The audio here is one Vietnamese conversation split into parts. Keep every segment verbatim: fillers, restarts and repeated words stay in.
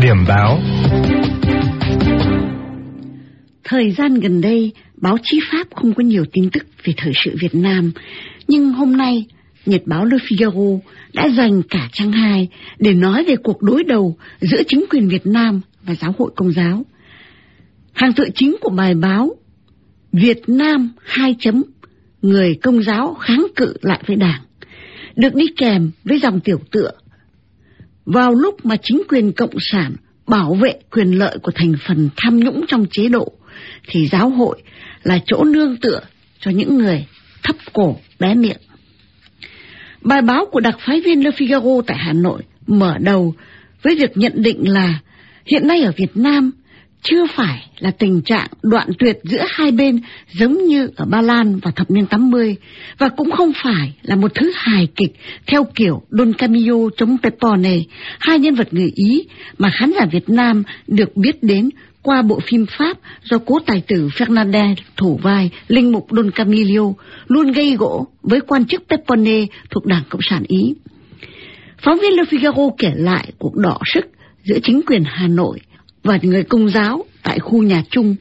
Điểm báo. Thời gian gần đây, báo chí Pháp không có nhiều tin tức về thời sự Việt Nam, nhưng hôm nay, Nhật báo Le Figaro đã dành cả trang hai để nói về cuộc đối đầu giữa chính quyền Việt Nam và giáo hội Công giáo. Hàng tựa chính của bài báo Việt Nam hai chấm người Công giáo kháng cự lại với Đảng được đi kèm với dòng tiểu tựa: vào lúc mà chính quyền Cộng sản bảo vệ quyền lợi của thành phần tham nhũng trong chế độ, thì giáo hội là chỗ nương tựa cho những người thấp cổ bé miệng. Bài báo của đặc phái viên Le Figaro tại Hà Nội mở đầu với việc nhận định là hiện nay ở Việt Nam chưa phải là tình trạng đoạn tuyệt giữa hai bên giống như ở Ba Lan vào thập niên tám mươi, và cũng không phải là một thứ hài kịch theo kiểu Don Camillo chống Pepone, hai nhân vật người Ý mà khán giả Việt Nam được biết đến qua bộ phim Pháp do cố tài tử Fernandez thủ vai linh mục Don Camillo, luôn gây gổ với quan chức Pepone thuộc Đảng Cộng sản Ý. Phóng viên Le Figaro kể lại cuộc đọ sức giữa chính quyền Hà Nội và người Công giáo tại khu nhà chung,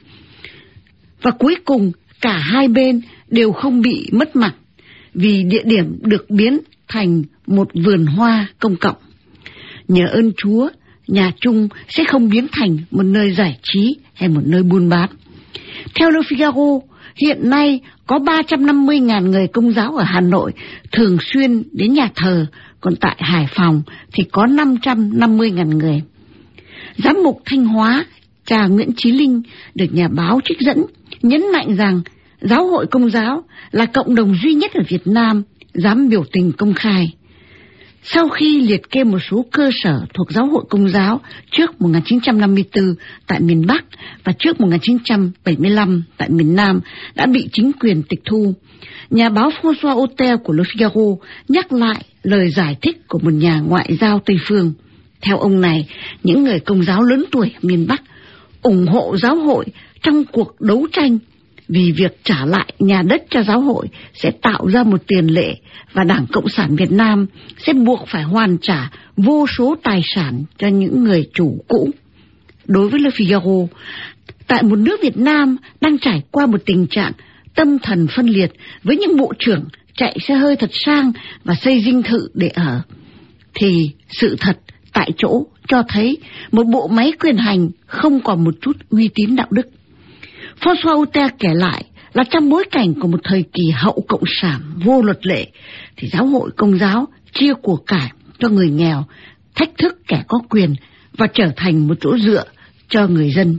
và cuối cùng cả hai bên đều không bị mất mặt vì địa điểm được biến thành một vườn hoa công cộng. Nhờ ơn Chúa, nhà chung sẽ không biến thành một nơi giải trí hay một nơi buôn bán. Theo Le Figaro, hiện nay có ba trăm năm mươi nghìn người Công giáo ở Hà Nội thường xuyên đến nhà thờ, còn tại Hải Phòng thì có năm trăm năm mươi nghìn người. Giám mục Thanh Hóa, cha Nguyễn Chí Linh, được nhà báo trích dẫn, nhấn mạnh rằng giáo hội Công giáo là cộng đồng duy nhất ở Việt Nam dám biểu tình công khai. Sau khi liệt kê một số cơ sở thuộc giáo hội Công giáo trước một nghìn chín trăm năm mươi tư tại miền Bắc và trước một nghìn chín trăm bảy mươi lăm tại miền Nam đã bị chính quyền tịch thu, nhà báo François Autel của Le Figaro nhắc lại lời giải thích của một nhà ngoại giao Tây phương. Theo ông này, những người Công giáo lớn tuổi ở miền Bắc ủng hộ giáo hội trong cuộc đấu tranh vì việc trả lại nhà đất cho giáo hội sẽ tạo ra một tiền lệ, và Đảng Cộng sản Việt Nam sẽ buộc phải hoàn trả vô số tài sản cho những người chủ cũ. Đối với Le Figaro, tại một nước Việt Nam đang trải qua một tình trạng tâm thần phân liệt với những bộ trưởng chạy xe hơi thật sang và xây dinh thự để ở, thì sự thật tại chỗ cho thấy một bộ máy quyền hành không còn một chút uy tín đạo đức. François Autel kể lại là trong bối cảnh của một thời kỳ hậu cộng sản vô luật lệ, thì giáo hội Công giáo chia của cải cho người nghèo, thách thức kẻ có quyền và trở thành một chỗ dựa cho người dân.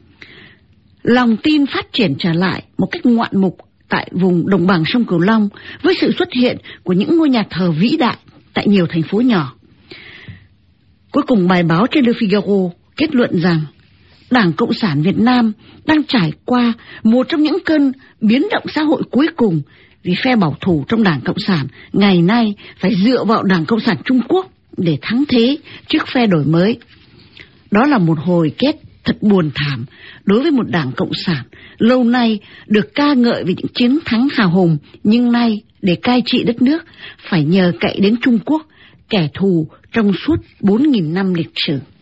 Lòng tin phát triển trở lại một cách ngoạn mục tại vùng đồng bằng sông Cửu Long với sự xuất hiện của những ngôi nhà thờ vĩ đại tại nhiều thành phố nhỏ. Cuối cùng, bài báo trên Le Figaro kết luận rằng Đảng Cộng sản Việt Nam đang trải qua một trong những cơn biến động xã hội cuối cùng, vì phe bảo thủ trong Đảng Cộng sản ngày nay phải dựa vào Đảng Cộng sản Trung Quốc để thắng thế trước phe đổi mới. Đó là một hồi kết thật buồn thảm đối với một Đảng Cộng sản lâu nay được ca ngợi về những chiến thắng hào hùng, nhưng nay để cai trị đất nước phải nhờ cậy đến Trung Quốc, kẻ thù trong suốt bốn nghìn năm lịch sử.